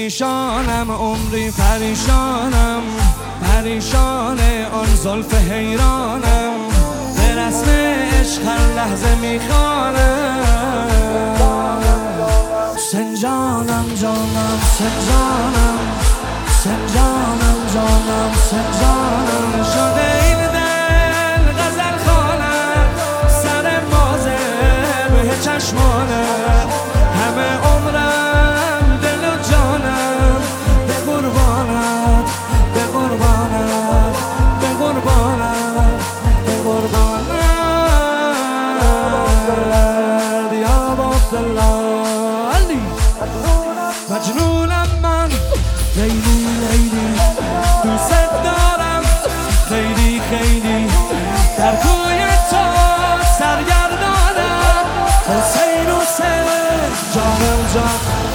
پریشانم عمری پریشانم، پریشان آن زلف حیرانم، به رسم عشق هر لحظه میخوانم. سنجانم جانم سنجانم، سنجانم جانم سنجانم، شده این دل غزل خوانم، سر مازر به چشمانم، همه عمرم دل و جانم، به قربانت به قربانت به قربانت به قربانت یا عبدالله علی. مجنونم من لیلی لیلی، دوست دارم خیلی خیلی، در کوی تو سرگردانم، حسین حسین جانم جان.